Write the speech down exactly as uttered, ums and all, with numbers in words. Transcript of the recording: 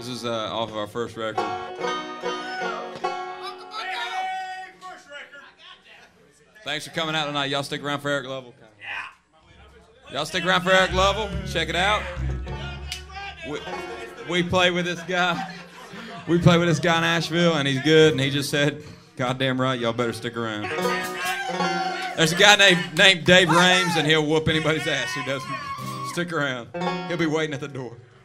This is uh, off of our first record. Thanks for coming out tonight. Y'all stick around for Eric Lovell. Y'all stick around for Eric Lovell. Check it out. We, we play with this guy. We play with this guy in Asheville, and he's good. And he just said, "Goddamn right, y'all better stick around." There's a guy named named Dave Rames, and he'll whoop anybody's ass who doesn't stick around. He'll be waiting at the door.